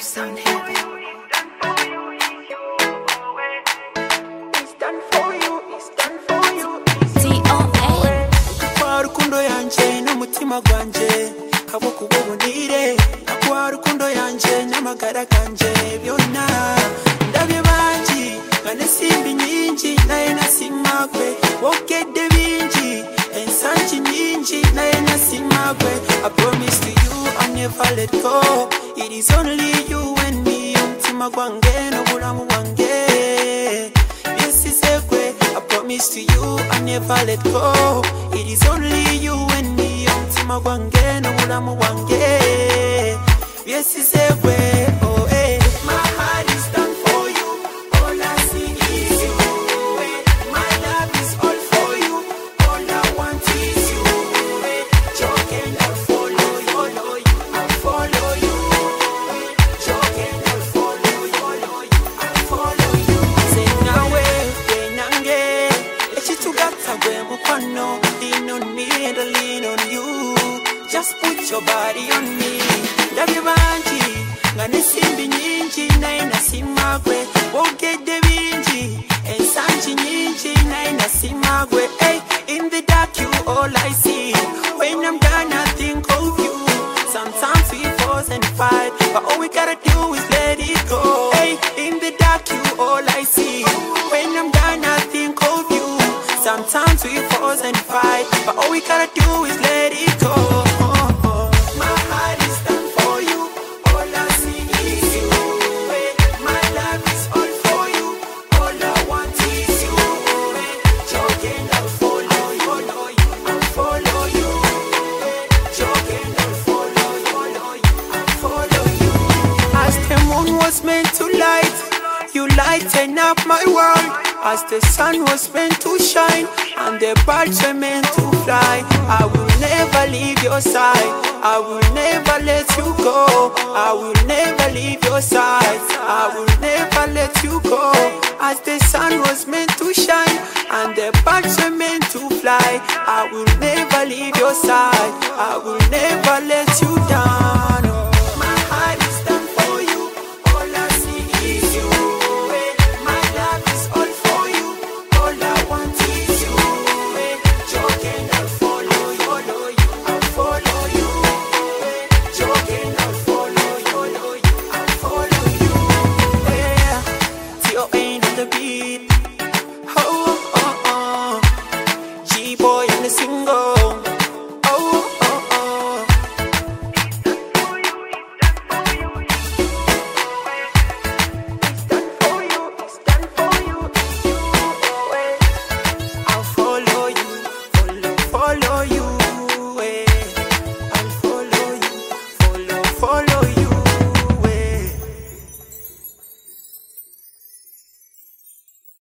sound heavy. Rukundo yanje n'umutima gwanje habo kububunire akwa rukundo yanje n'amagara kanje byona ndabye banji ngane simbi nyinji naye nasimagwe wokede binji ensanji nyinji naye nasimagwe. I promise to you I'll never let go. It is only you and me umutima gwange n'obulamu bwange byesisekwe. I promise to you I'll never let go. It is only you and me umutima gwange n'obulamu bwange byesisekwe. Oh eh, my heart is done for you. All I see is you. My love is all for you. All I want is you. Joking, I'll follow you. I'll follow you. Joking, I'll follow you. I'll follow you. Say nawe wenange echitugata gwe mukwano. Lean on me and I lean on you. Just put your body on me. Ndabye banji ngane simbi nyinji naye nasimagwe wogede binji ensanji nyinji naye nasimagwe. Hey, in the dark you all I see. When I'm done I think of you. Sometimes we fuss and fight, but all we gotta do is let it go. Hey, in the dark you all I see. When I'm done I think of you. Sometimes we fuss and fight, but all we gotta do is let it go. My heart is done for you. All I see is you. My love is all for you. All I want is you. Joking, I'll follow you. I'll follow you. Joking, I'll follow you. I'll follow you. As the moon was meant to light, you lighten up my world. As the sun was meant to shine, and the birds were meant to fly. I will never leave your side. I will never let you go. I will never leave your side. I will never let you go. As the sun was meant to shine, and the birds were meant to fly. I will never leave your side. I will never let you down. My heart is done for you. All I see is you. My love is all for you. All I want is you. Joking, I'll follow you. I'll follow you. Joking, I'll follow you. I'll follow you. Yeah, T.O.A. on the beat. Oh. G-boy on the single. Oh. It's done for you. It's done for you. I'll follow you. Follow you.